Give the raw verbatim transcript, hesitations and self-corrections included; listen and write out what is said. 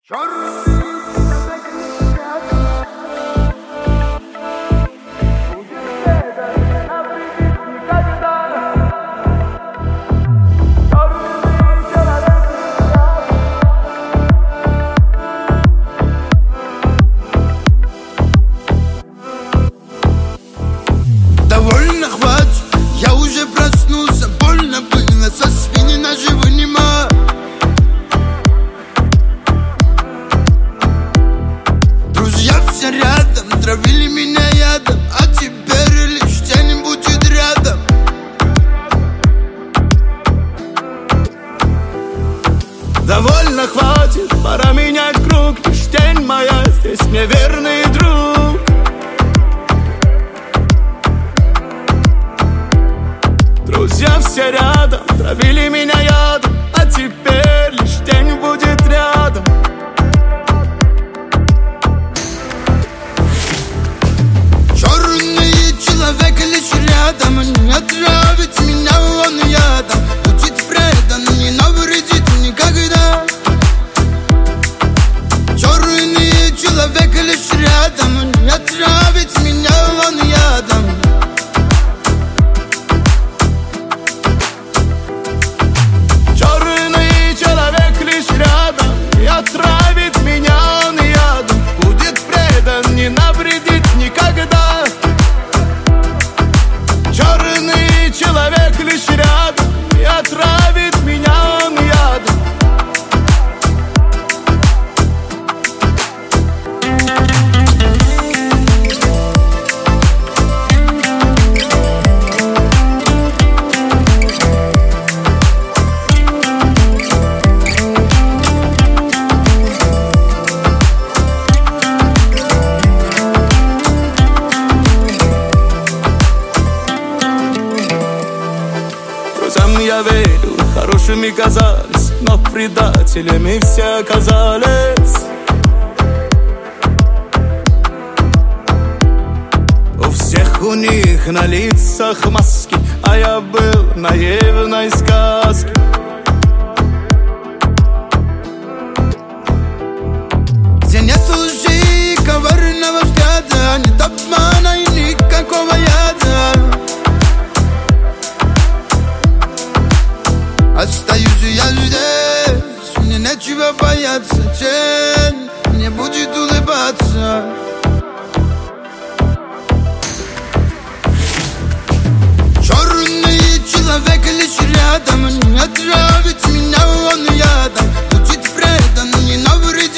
Довольно хватит, я уже проснулся. Больно было, со спины ножи вынимать. Друзья все рядом, травили меня ядом, а теперь лишь тень будет рядом. Довольно хватит, пора менять круг. Лишь тень моя, здесь мне верный друг. Друзья все рядом, травили меня ядом, а теперь лишь тень будет рядом. Черный человек лишь рядом, не отравит меня он ядом. Будет предан, не навредит никогда. Черный человек лишь рядом, не отравит меня он ядом. Черный человек лишь рядом, и отравит меня он ядом. Будет предан, не навредит никогда. Черный человек лишь рядом, и отравит меня он ядом. Друзьям я верю, хорошими казались, но предателями все оказались. У всех у них на лицах маски, а я был в наивной сказке. Где нет лжи и коварного взгляда, нет обмана и никакого яда. Остаюсь я здесь, мне нечего бояться. Тень мне будет улыбаться. Черный человек лишь рядом, не отравит меня он ядом. Будет предан, не навредит